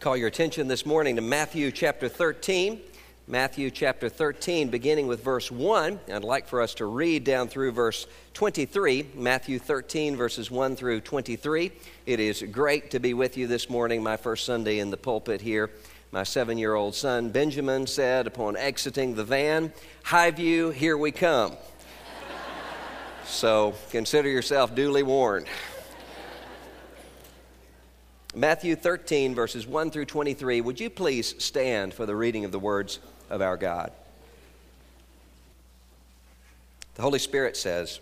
Call your attention this morning to Matthew chapter 13. Matthew chapter 13, beginning with verse 1. I'd like for us to read down through verse 23. Matthew 13, verses 1 through 23. It is great to be with you this morning, my first Sunday in the pulpit here. My 7-year-old son, Benjamin, said upon exiting the van, "Highview, here we come." So consider yourself duly warned. Matthew 13, verses 1 through 23. Would you please stand for the reading of the words of our God? The Holy Spirit says,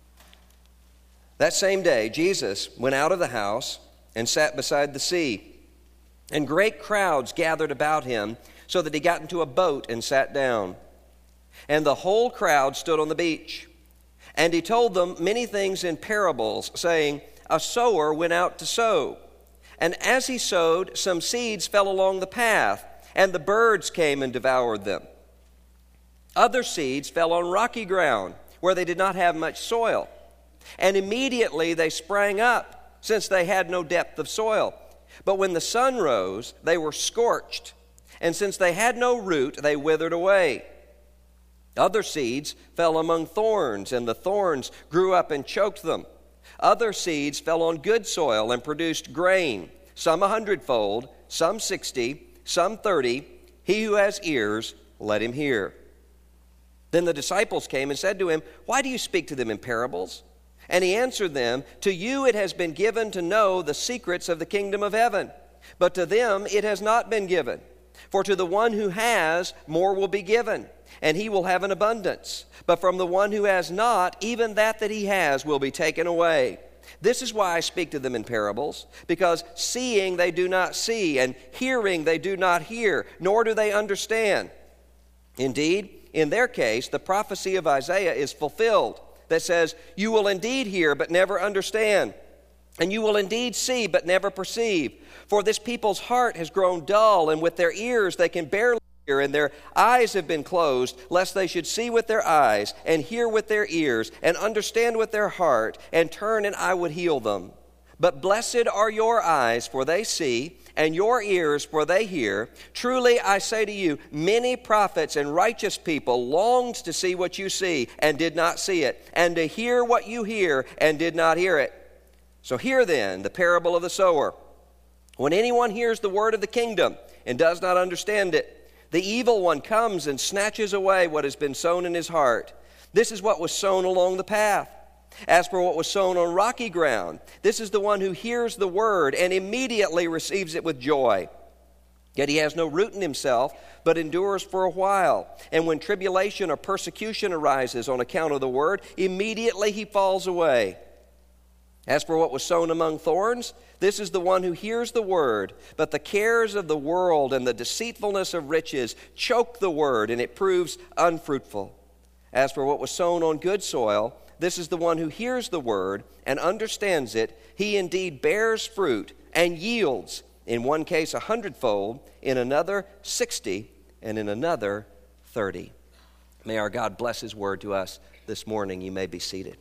"That same day Jesus went out of the house and sat beside the sea, and great crowds gathered about him, so that he got into a boat and sat down. And the whole crowd stood on the beach. And he told them many things in parables, saying, 'A sower went out to sow. And as he sowed, some seeds fell along the path, and the birds came and devoured them. Other seeds fell on rocky ground, where they did not have much soil. And immediately they sprang up, since they had no depth of soil. But when the sun rose, they were scorched, and since they had no root, they withered away. Other seeds fell among thorns, and the thorns grew up and choked them. Other seeds fell on good soil and produced grain, some 100-fold, some 60, some 30. He who has ears, let him hear.' Then the disciples came and said to him, 'Why do you speak to them in parables?' And he answered them, 'To you it has been given to know the secrets of the kingdom of heaven, but to them it has not been given. For to the one who has, more will be given, and he will have an abundance. But from the one who has not, even that he has will be taken away. This is why I speak to them in parables, because seeing they do not see, and hearing they do not hear, nor do they understand. Indeed, in their case, the prophecy of Isaiah is fulfilled, that says, "You will indeed hear, but never understand. And you will indeed see, but never perceive. For this people's heart has grown dull, and with their ears they can barely hear, and their eyes have been closed, lest they should see with their eyes, and hear with their ears, and understand with their heart, and turn, and I would heal them. But blessed are your eyes, for they see, and your ears, for they hear. Truly I say to you, many prophets and righteous people longed to see what you see, and did not see it, and to hear what you hear, and did not hear it. So hear then the parable of the sower. When anyone hears the word of the kingdom and does not understand it, the evil one comes and snatches away what has been sown in his heart. This is what was sown along the path. As for what was sown on rocky ground, this is the one who hears the word and immediately receives it with joy. Yet he has no root in himself, but endures for a while. And when tribulation or persecution arises on account of the word, immediately he falls away. As for what was sown among thorns, this is the one who hears the word, but the cares of the world and the deceitfulness of riches choke the word, and it proves unfruitful. As for what was sown on good soil, this is the one who hears the word and understands it. He indeed bears fruit and yields, in one case 100-fold, in another 60, and in another 30. May our God bless his word to us this morning. You may be seated.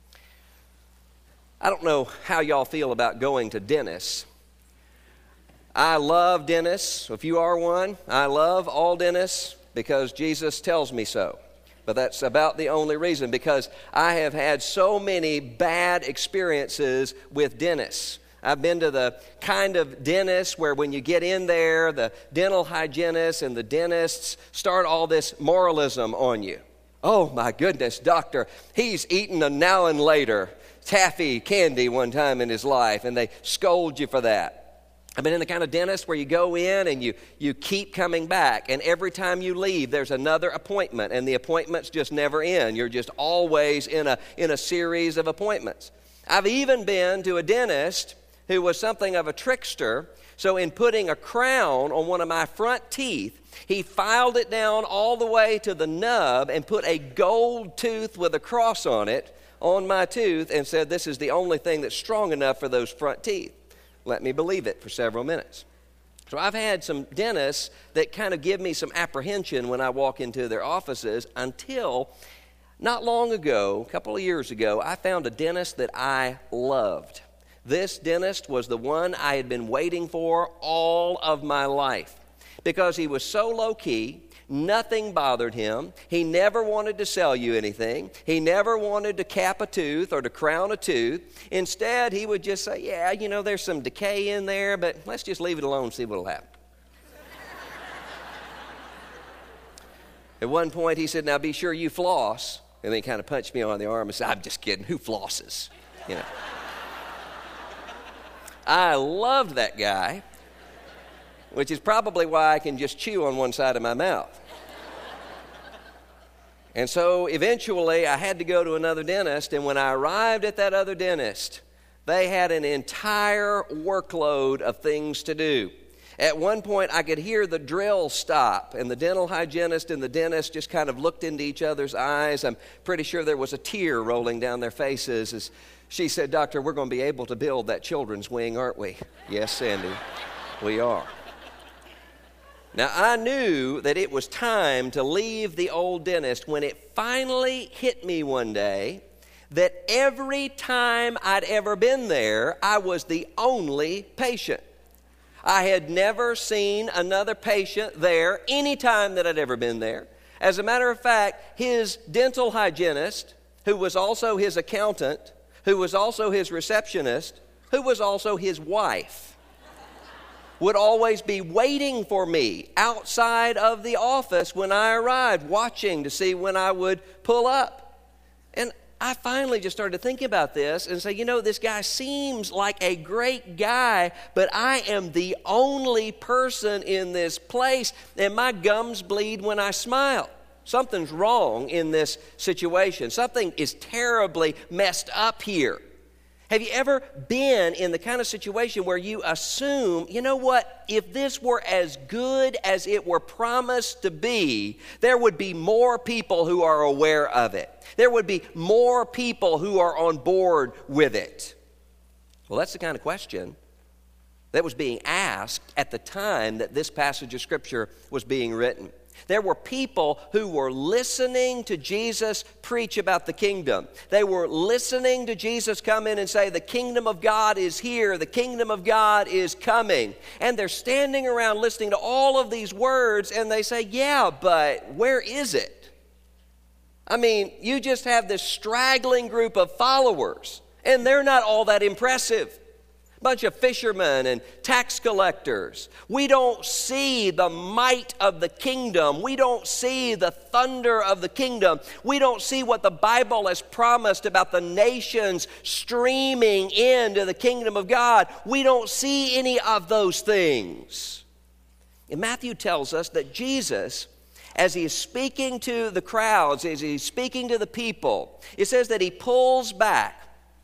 I don't know how y'all feel about going to dentists. I love dentists. If you are one, I love all dentists because Jesus tells me so. But that's about the only reason, because I have had so many bad experiences with dentists. I've been to the kind of dentist where when you get in there, the dental hygienists and the dentists start all this moralism on you. Oh my goodness, doctor, he's eaten a Now and Later taffy candy one time in his life, and they scold you for that. I've been in the kind of dentist where you go in and you keep coming back, and every time you leave, there's another appointment, and the appointments just never end. You're just always in a series of appointments. I've even been to a dentist who was something of a trickster. So in putting a crown on one of my front teeth, he filed it down all the way to the nub and put a gold tooth with a cross on it on my tooth and said, "This is the only thing that's strong enough for those front teeth." Let me believe it for several minutes. So I've had some dentists that kind of give me some apprehension when I walk into their offices, until not long ago, a couple of years ago, I found a dentist that I loved. This dentist was the one I had been waiting for all of my life because he was so low-key. Nothing bothered him. He never wanted to sell you anything. He never wanted to cap a tooth or to crown a tooth. Instead, he would just say, yeah, you know, there's some decay in there, but let's just leave it alone and see what will happen. At one point, he said, now be sure you floss. And then he kind of punched me on the arm and said, I'm just kidding. Who flosses? You know. I loved that guy, which is probably why I can just chew on one side of my mouth. And so eventually I had to go to another dentist, and when I arrived at that other dentist, they had an entire workload of things to do. At one point I could hear the drill stop, and the dental hygienist and the dentist just kind of looked into each other's eyes. I'm pretty sure there was a tear rolling down their faces as she said, Doctor, we're going to be able to build that children's wing, aren't we? Yes, Sandy, we are. Now, I knew that it was time to leave the old dentist when it finally hit me one day that every time I'd ever been there, I was the only patient. I had never seen another patient there any time that I'd ever been there. As a matter of fact, his dental hygienist, who was also his accountant, who was also his receptionist, who was also his wife, would always be waiting for me outside of the office when I arrived, watching to see when I would pull up. And I finally just started thinking about this and say, you know, this guy seems like a great guy, but I am the only person in this place, and my gums bleed when I smile. Something's wrong in this situation. Something is terribly messed up here. Have you ever been in the kind of situation where you assume, you know what, if this were as good as it were promised to be, there would be more people who are aware of it. There would be more people who are on board with it. Well, that's the kind of question that was being asked at the time that this passage of Scripture was being written. There were people who were listening to Jesus preach about the kingdom. They were listening to Jesus come in and say, the kingdom of God is here, the kingdom of God is coming. And they're standing around listening to all of these words, and they say, yeah, but where is it? I mean, you just have this straggling group of followers, and they're not all that impressive. Bunch of fishermen and tax collectors. We don't see the might of the kingdom. We don't see the thunder of the kingdom. We don't see what the Bible has promised about the nations streaming into the kingdom of God. We don't see any of those things. And Matthew tells us that Jesus, as he is speaking to the crowds, as he's speaking to the people, it says that he pulls back.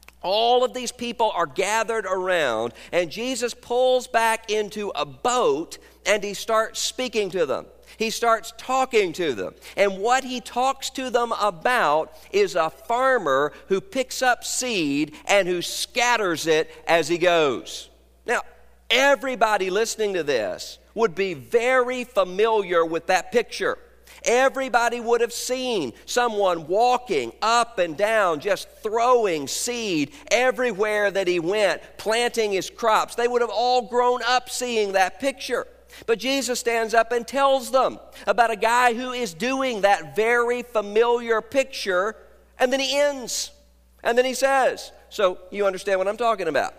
All of these people are gathered around, and Jesus pulls back into a boat, and he starts speaking to them. He starts talking to them. And what he talks to them about is a farmer who picks up seed and who scatters it as he goes. Now, everybody listening to this would be very familiar with that picture. Everybody would have seen someone walking up and down, just throwing seed everywhere that he went, planting his crops. They would have all grown up seeing that picture. But Jesus stands up and tells them about a guy who is doing that very familiar picture, and then he ends. And then he says, so you understand what I'm talking about.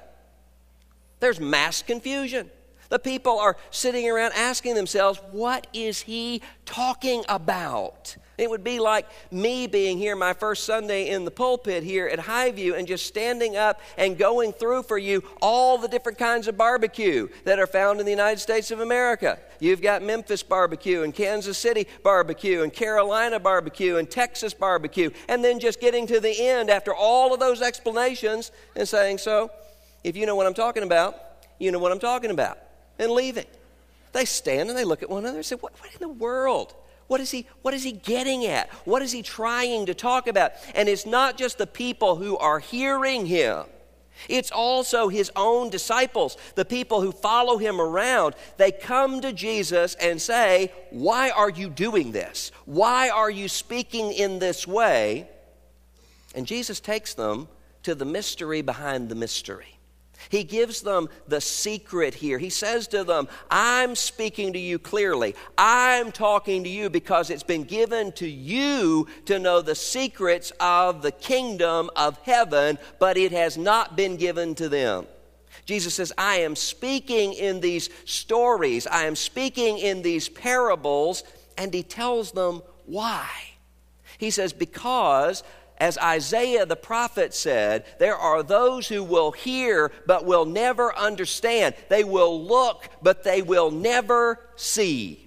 There's mass confusion. The people are sitting around asking themselves, what is he talking about? It would be like me being here my first Sunday in the pulpit here at Highview and just standing up and going through for you all the different kinds of barbecue that are found in the United States of America. You've got Memphis barbecue and Kansas City barbecue and Carolina barbecue and Texas barbecue, and then just getting to the end after all of those explanations and saying, so if you know what I'm talking about, you know what I'm talking about. And leaving. They stand and they look at one another and say, what in the world? What is he getting at? What is he trying to talk about? And it's not just the people who are hearing him. It's also his own disciples, the people who follow him around. They come to Jesus and say, why are you doing this? Why are you speaking in this way? And Jesus takes them to the mystery behind the mystery. He gives them the secret here. He says to them, I'm speaking to you clearly. I'm talking to you because it's been given to you to know the secrets of the kingdom of heaven, but it has not been given to them. Jesus says, I am speaking in these stories. I am speaking in these parables, and he tells them why. He says, because as Isaiah the prophet said, there are those who will hear but will never understand. They will look but they will never see.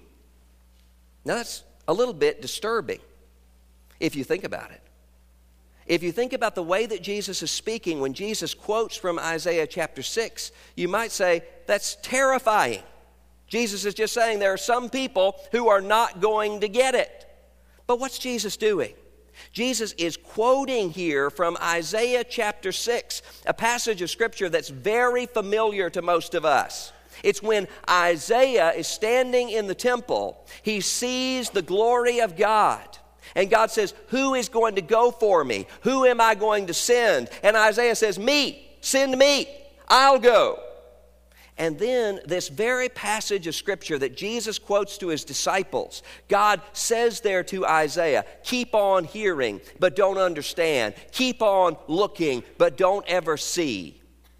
Now that's a little bit disturbing if you think about it. If you think about the way that Jesus is speaking, when Jesus quotes from Isaiah chapter 6, you might say, that's terrifying. Jesus is just saying there are some people who are not going to get it. But what's Jesus doing? Jesus is quoting here from Isaiah chapter 6, a passage of Scripture that's very familiar to most of us. It's when Isaiah is standing in the temple, he sees the glory of God. And God says, who is going to go for me? Who am I going to send? And Isaiah says, me, send me, I'll go. And then this very passage of Scripture that Jesus quotes to his disciples, God says there to Isaiah, keep on hearing, but don't understand. Keep on looking, but don't ever see.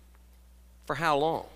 For how long?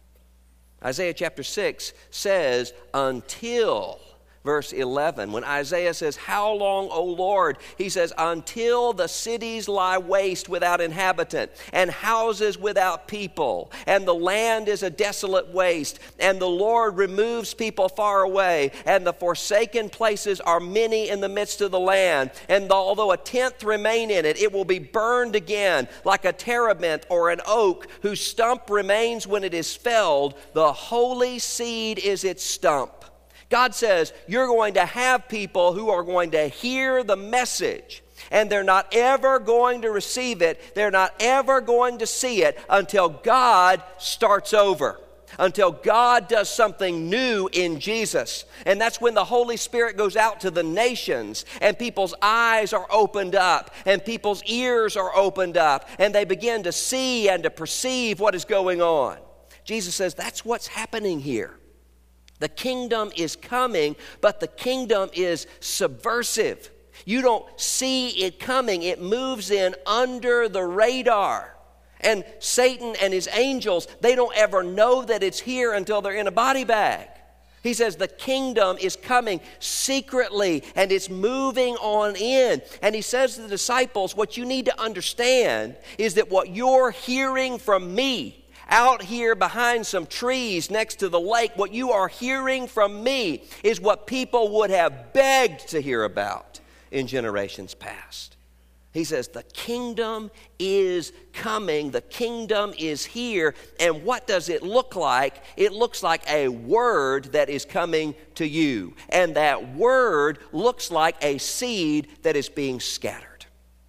Isaiah chapter 6 says, until verse 11, when Isaiah says, how long, O Lord? He says, until the cities lie waste without inhabitant, and houses without people, and the land is a desolate waste, and the Lord removes people far away, and the forsaken places are many in the midst of the land. And although a tenth remain in it, it will be burned again, like a terebinth or an oak, whose stump remains when it is felled. The holy seed is its stump. God says, you're going to have people who are going to hear the message, and they're not ever going to receive it. They're not ever going to see it until God starts over, until God does something new in Jesus. And that's when the Holy Spirit goes out to the nations, and people's eyes are opened up, and people's ears are opened up, and they begin to see and to perceive what is going on. Jesus says, that's what's happening here. The kingdom is coming, but the kingdom is subversive. You don't see it coming. It moves in under the radar. And Satan and his angels, they don't ever know that it's here until they're in a body bag. He says the kingdom is coming secretly, and it's moving on in. And he says to the disciples, what you need to understand is that what you're hearing from me out here behind some trees next to the lake, what you are hearing from me is what people would have begged to hear about in generations past. He says the kingdom is coming, the kingdom is here, and what does it look like? It looks like a word that is coming to you, and that word looks like a seed that is being scattered.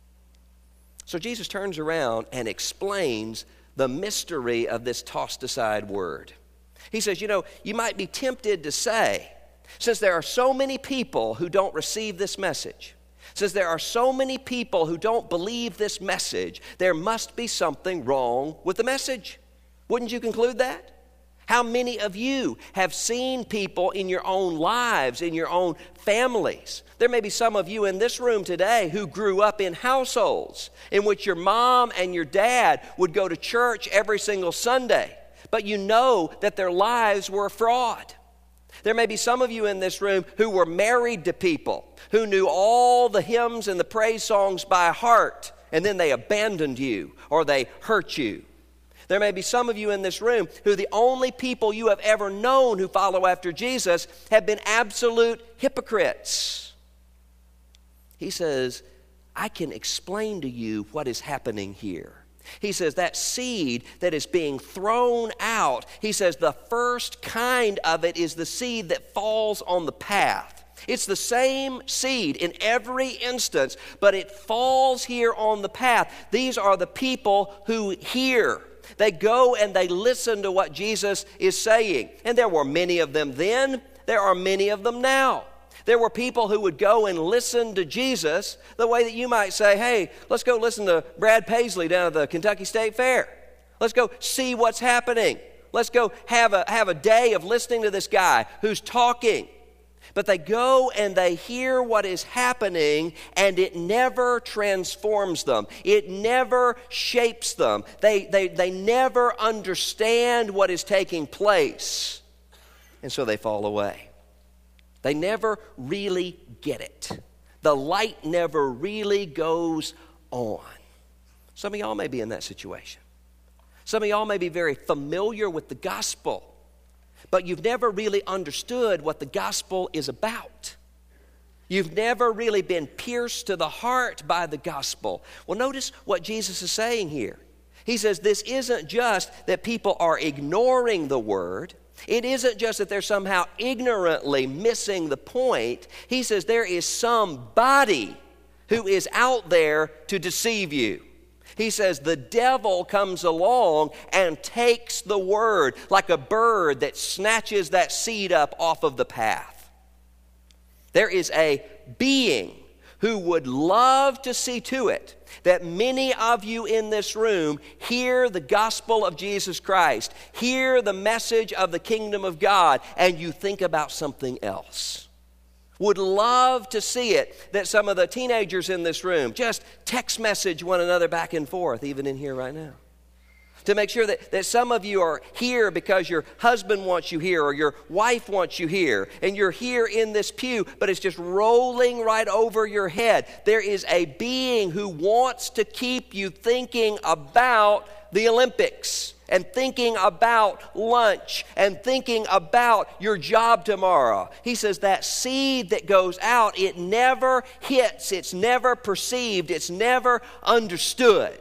So Jesus turns around and explains the mystery of this tossed aside word. He says, you might be tempted to say, since there are so many people who don't receive this message, since there are so many people who don't believe this message, there must be something wrong with the message. Wouldn't you conclude that? How many of you have seen people in your own lives, in your own families? There may be some of you in this room today who grew up in households in which your mom and your dad would go to church every single Sunday, but you know that their lives were a fraud. There may be some of you in this room who were married to people who knew all the hymns and the praise songs by heart, and then they abandoned you or they hurt you. There may be some of you in this room who the only people you have ever known who follow after Jesus have been absolute hypocrites. He says, I can explain to you what is happening here. He says that seed that is being thrown out, he says the first kind of it is the seed that falls on the path. It's the same seed in every instance, but it falls here on the path. These are the people who hear. They go and they listen to what Jesus is saying. And there were many of them then. There are many of them now. There were people who would go and listen to Jesus the way that you might say, hey, let's go listen to Brad Paisley down at the Kentucky State Fair. Let's go see what's happening. Let's go have a day of listening to this guy who's talking. But they go and they hear what is happening, and it never transforms them. It never shapes them. They never understand what is taking place. And so they fall away. They never really get it. The light never really goes on. Some of y'all may be in that situation. Some of y'all may be very familiar with the gospel, but you've never really understood what the gospel is about. You've never really been pierced to the heart by the gospel. Well, notice what Jesus is saying here. He says this isn't just that people are ignoring the word. It isn't just that they're somehow ignorantly missing the point. He says there is somebody who is out there to deceive you. He says the devil comes along and takes the word like a bird that snatches that seed up off of the path. There is a being who would love to see to it that many of you in this room hear the gospel of Jesus Christ, hear the message of the kingdom of God, and you think about something else. Would love to see it that some of the teenagers in this room just text message one another back and forth, even in here right now. To make sure that some of you are here because your husband wants you here or your wife wants you here, and you're here in this pew, but it's just rolling right over your head. There is a being who wants to keep you thinking about the Olympics and thinking about lunch and thinking about your job tomorrow. He says that seed that goes out, it never hits, it's never perceived, it's never understood.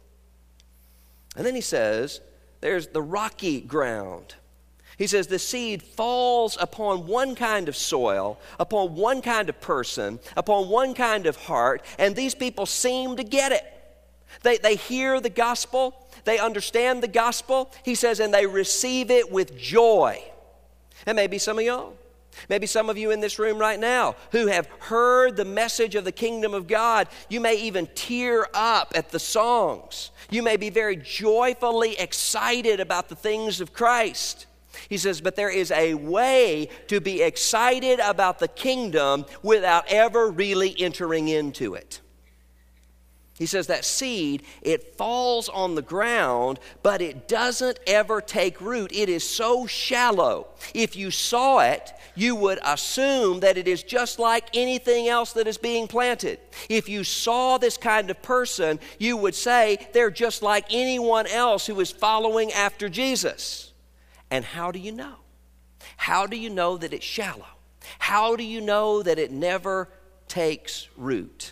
And then he says, there's the rocky ground. He says the seed falls upon one kind of soil, upon one kind of person, upon one kind of heart, and these people seem to get it. They hear the gospel, they understand the gospel, he says, and they receive it with joy. And maybe some of y'all. Maybe some of you in this room right now who have heard the message of the kingdom of God, you may even tear up at the songs. You may be very joyfully excited about the things of Christ. He says, but there is a way to be excited about the kingdom without ever really entering into it. He says that seed, it falls on the ground, but it doesn't ever take root. It is so shallow. If you saw it, you would assume that it is just like anything else that is being planted. If you saw this kind of person, you would say they're just like anyone else who is following after Jesus. And how do you know? How do you know that it's shallow? How do you know that it never takes root?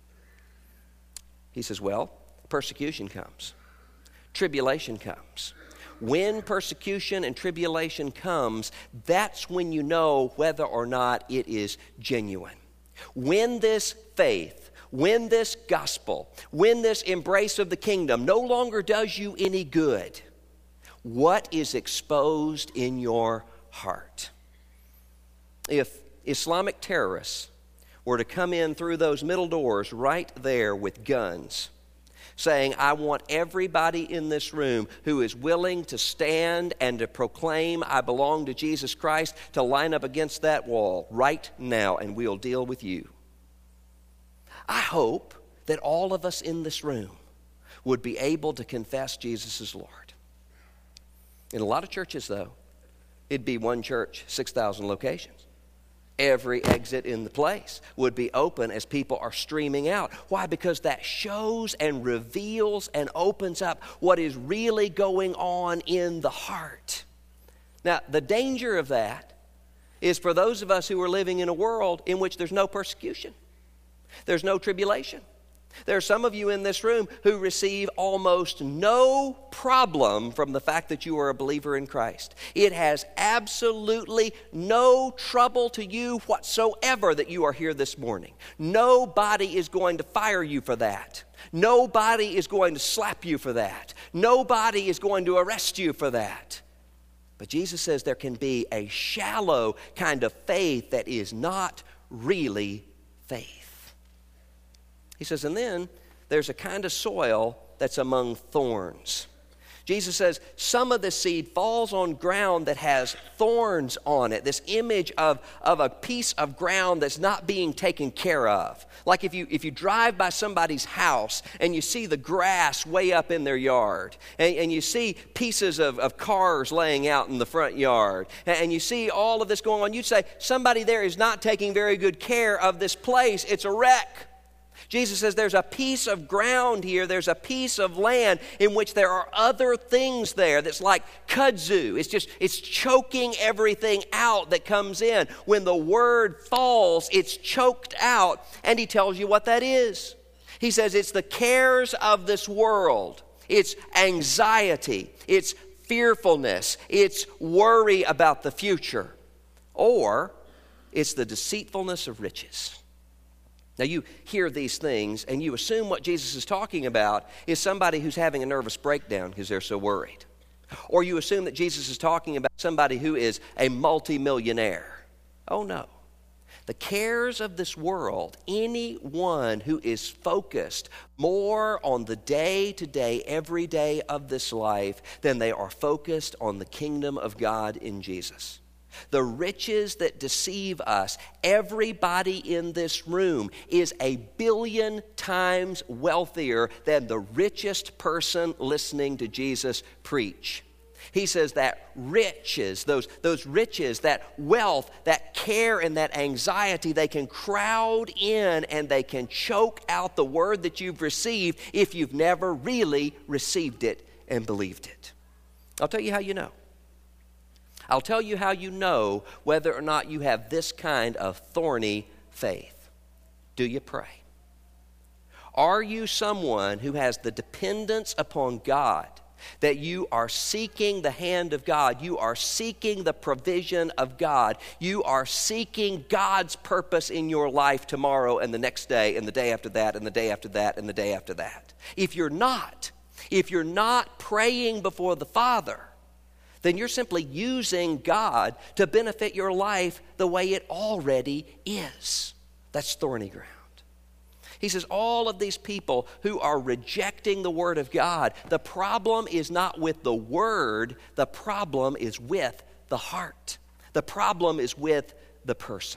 He says, well, persecution comes. Tribulation comes. When persecution and tribulation comes, that's when you know whether or not it is genuine. When this faith, when this gospel, when this embrace of the kingdom no longer does you any good, what is exposed in your heart? If Islamic terrorists were to come in through those middle doors right there with guns, saying, I want everybody in this room who is willing to stand and to proclaim I belong to Jesus Christ to line up against that wall right now, and we'll deal with you. I hope that all of us in this room would be able to confess Jesus as Lord. In a lot of churches, though, it'd be one church, 6,000 locations. Every exit in the place would be open as people are streaming out. Why? Because that shows and reveals and opens up what is really going on in the heart. Now, the danger of that is for those of us who are living in a world in which there's no persecution, there's no tribulation. There are some of you in this room who receive almost no problem from the fact that you are a believer in Christ. It has absolutely no trouble to you whatsoever that you are here this morning. Nobody is going to fire you for that. Nobody is going to slap you for that. Nobody is going to arrest you for that. But Jesus says there can be a shallow kind of faith that is not really faith. He says, and then there's a kind of soil that's among thorns. Jesus says some of the seed falls on ground that has thorns on it. This image of a piece of ground that's not being taken care of. Like if you drive by somebody's house and you see the grass way up in their yard, and you see pieces of cars laying out in the front yard, and you see all of this going on, you'd say somebody there is not taking very good care of this place. It's a wreck. Jesus says there's a piece of ground here, there's a piece of land in which there are other things there that's like kudzu. It's choking everything out that comes in. When the word falls, it's choked out, and he tells you what that is. He says it's the cares of this world. It's anxiety, it's fearfulness, it's worry about the future, or it's the deceitfulness of riches. Now, you hear these things and you assume what Jesus is talking about is somebody who's having a nervous breakdown because they're so worried. Or you assume that Jesus is talking about somebody who is a multimillionaire. Oh, no. The cares of this world, anyone who is focused more on the day-to-day, every day of this life than they are focused on the kingdom of God in Jesus. The riches that deceive us, everybody in this room is 1 billion times wealthier than the richest person listening to Jesus preach. He says that riches, those riches, that wealth, that care, and that anxiety, they can crowd in and they can choke out the word that you've received if you've never really received it and believed it. I'll tell you how you know. I'll tell you how you know whether or not you have this kind of thorny faith. Do you pray? Are you someone who has the dependence upon God, that you are seeking the hand of God, you are seeking the provision of God, you are seeking God's purpose in your life tomorrow and the next day and the day after that and the day after that and the day after that? If you're not praying before the Father, then you're simply using God to benefit your life the way it already is. That's thorny ground. He says all of these people who are rejecting the Word of God, the problem is not with the Word, the problem is with the heart. The problem is with the person.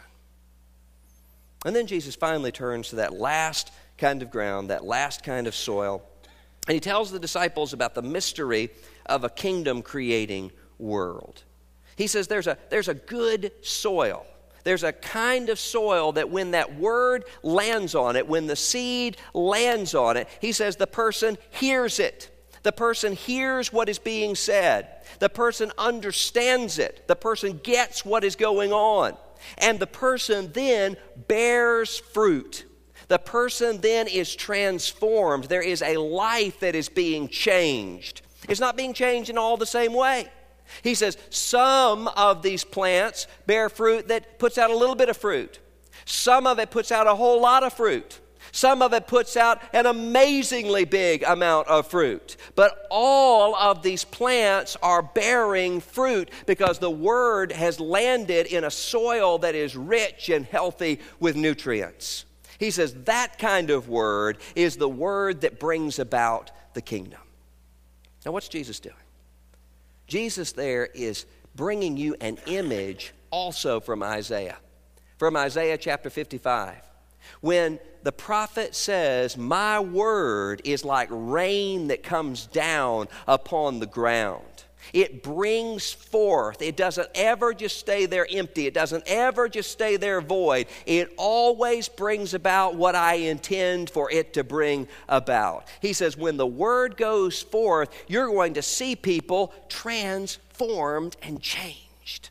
And then Jesus finally turns to that last kind of ground, that last kind of soil, and he tells the disciples about the mystery of a kingdom-creating world. He says there's a good soil. There's a kind of soil that when that word lands on it, when the seed lands on it, he says the person hears it. The person hears what is being said. The person understands it. The person gets what is going on. And the person then bears fruit. The person then is transformed. There is a life that is being changed. It's not being changed in all the same way. He says some of these plants bear fruit that puts out a little bit of fruit. Some of it puts out a whole lot of fruit. Some of it puts out an amazingly big amount of fruit. But all of these plants are bearing fruit because the word has landed in a soil that is rich and healthy with nutrients. He says that kind of word is the word that brings about the kingdom. Now, what's Jesus doing? Jesus there is bringing you an image also from Isaiah chapter 55. When the prophet says, my word is like rain that comes down upon the ground. It brings forth. It doesn't ever just stay there empty. It doesn't ever just stay there void. It always brings about what I intend for it to bring about. He says when the word goes forth, you're going to see people transformed and changed.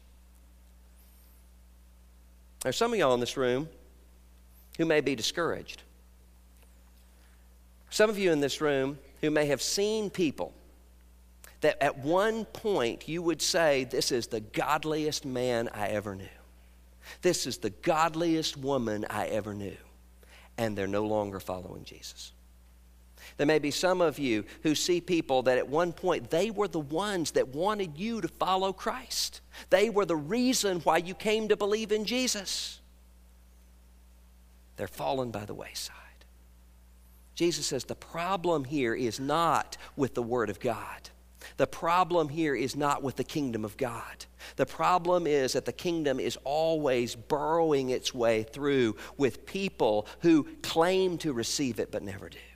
There's some of y'all in this room who may be discouraged. Some of you in this room who may have seen people that at one point you would say, this is the godliest man I ever knew. This is the godliest woman I ever knew. And they're no longer following Jesus. There may be some of you who see people that at one point they were the ones that wanted you to follow Christ. They were the reason why you came to believe in Jesus. They're fallen by the wayside. Jesus says the problem here is not with the Word of God. The problem here is not with the kingdom of God. The problem is that the kingdom is always burrowing its way through with people who claim to receive it but never do.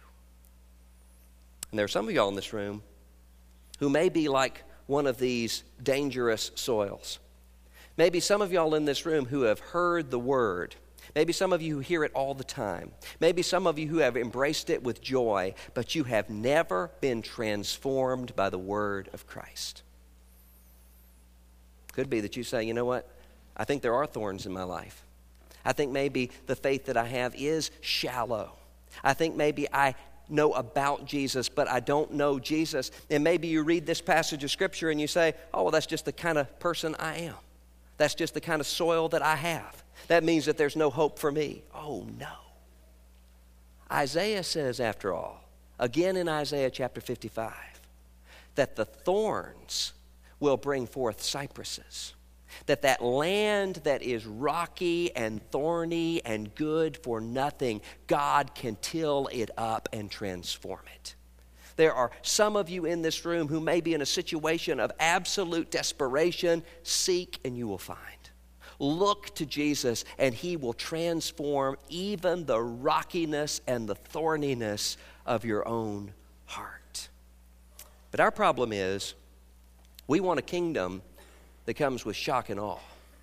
And there are some of y'all in this room who may be like one of these dangerous soils. Maybe some of y'all in this room who have heard the word. Maybe some of you who hear it all the time. Maybe some of you who have embraced it with joy, but you have never been transformed by the word of Christ. Could be that you say, you know what? I think there are thorns in my life. I think maybe the faith that I have is shallow. I think maybe I know about Jesus, but I don't know Jesus. And maybe you read this passage of Scripture and you say, oh, well, that's just the kind of person I am. That's just the kind of soil that I have. That means that there's no hope for me. Oh, no. Isaiah says, after all, again in Isaiah chapter 55, that the thorns will bring forth cypresses. That land that is rocky and thorny and good for nothing, God can till it up and transform it. There are some of you in this room who may be in a situation of absolute desperation. Seek and you will find. Look to Jesus and he will transform even the rockiness and the thorniness of your own heart. But our problem is we want a kingdom that comes with shock and awe.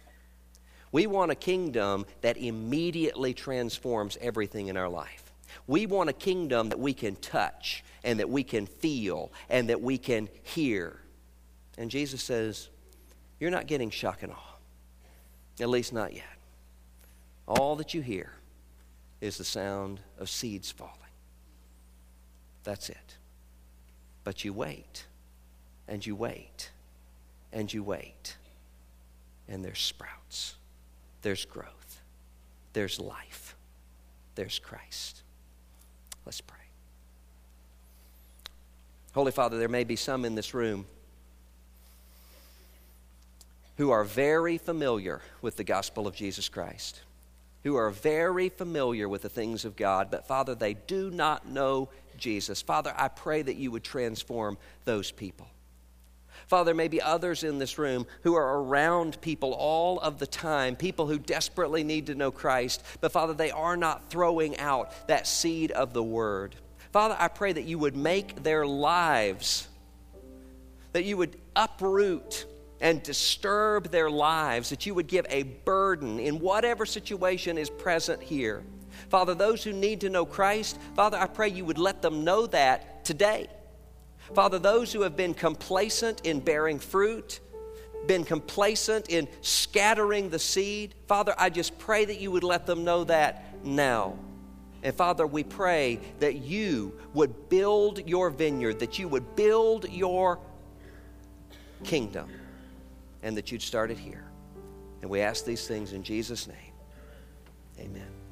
We want a kingdom that immediately transforms everything in our life. We want a kingdom that we can touch and that we can feel and that we can hear. And Jesus says, you're not getting shock and awe. At least not yet. All that you hear is the sound of seeds falling. That's it. But you wait, and you wait, and you wait. And there's sprouts. There's growth. There's life. There's Christ. Let's pray. Holy Father, there may be some in this room who are very familiar with the gospel of Jesus Christ, who are very familiar with the things of God, but Father, they do not know Jesus. Father, I pray that you would transform those people. Father, there may be others in this room who are around people all of the time, people who desperately need to know Christ, but Father, they are not throwing out that seed of the word. Father, I pray that you would make their lives, that you would uproot and disturb their lives, that you would give a burden in whatever situation is present here. Father, those who need to know Christ, Father, I pray you would let them know that today. Father, those who have been complacent in bearing fruit, been complacent in scattering the seed, Father, I just pray that you would let them know that now. And Father, we pray that you would build your vineyard, that you would build your kingdom, and that you'd start it here. And we ask these things in Jesus' name. Amen.